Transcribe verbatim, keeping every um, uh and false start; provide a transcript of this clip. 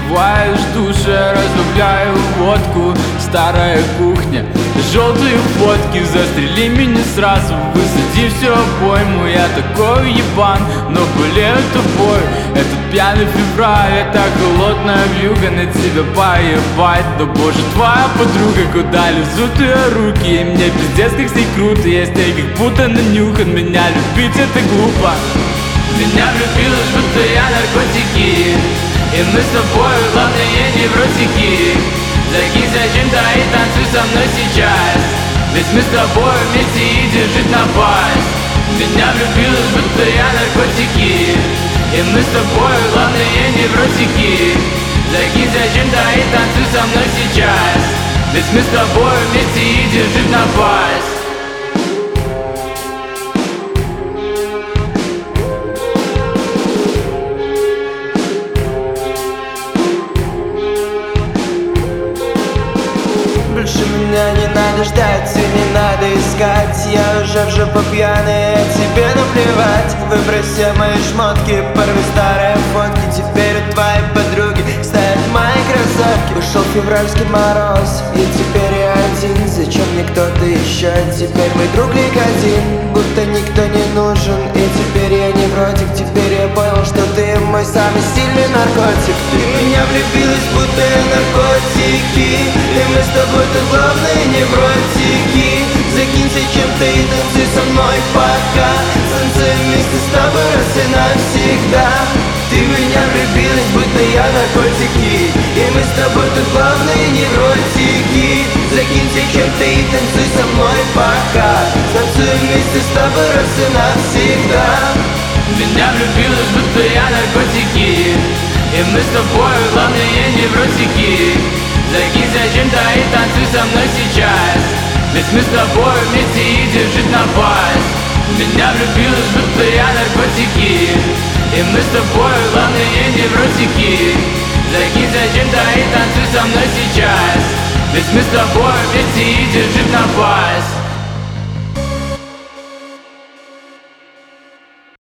согреваешь в душе, разбавляю водку. Старая кухня, желтые фотки, застрели меня сразу, высади все обойму. Я такой ебан, но болею тобой. Этот пьяный февраль, это холодная вьюга, на тебя поебать. Да боже, твоя подруга, куда лезут ее руки? И мне пиздец как с ней круто, я с ней как будто нанюхан. Меня любить это глупо. Меня влюбилась, будто я наркотики, и мы с тобой главные невротики. Закинься чем-то и танцуй со мной сейчас, ведь мы с тобой вместе и держит напасть. Меня влюбилась, будто я наркотики, и мы с тобой главные невротики. Закинься чем-то и танцуй со мной сейчас, ведь мы с тобой вместе и держит напасть. Больше меня не надо ждать и не надо искать. Я уже в жопу пьяный, а тебе наплевать. Выбрось все мои шмотки, порви старые фотки. Теперь у твоей подруги стоят мои кроссовки. Ушел февральский мороз, и теперь я один. Зачем мне кто-то еще? Теперь мой друг никотин, будто никто не нужен. И теперь я невротик, теперь я понял, что ты мой самый сильный наркотик. Ты в меня влюбилась, будто я наркотики, и мы с тобой тут главные невротики. Закинься чем-то и танцуй со мной пока. Танцуем вместе с тобой раз и навсегда. Ты в меня влюбилась, будто я наркотики, и мы с тобой тут главные невротики. Закинься чем-то и танцуй со мной пока. Танцуем вместе с тобой раз и навсегда. Меня влюбилась, будто я наркотики, и мы с тобой главные невротики. Закинься чем-то и танцуй со мной сейчас, ведь мы с тобой вместе и держит напасть. Меня влюбилась, будто я наркотики, и мы с тобой главные невротики. Закинься чем-то и танцуй со мной сейчас, ведь мы с тобой вместе и держит напасть.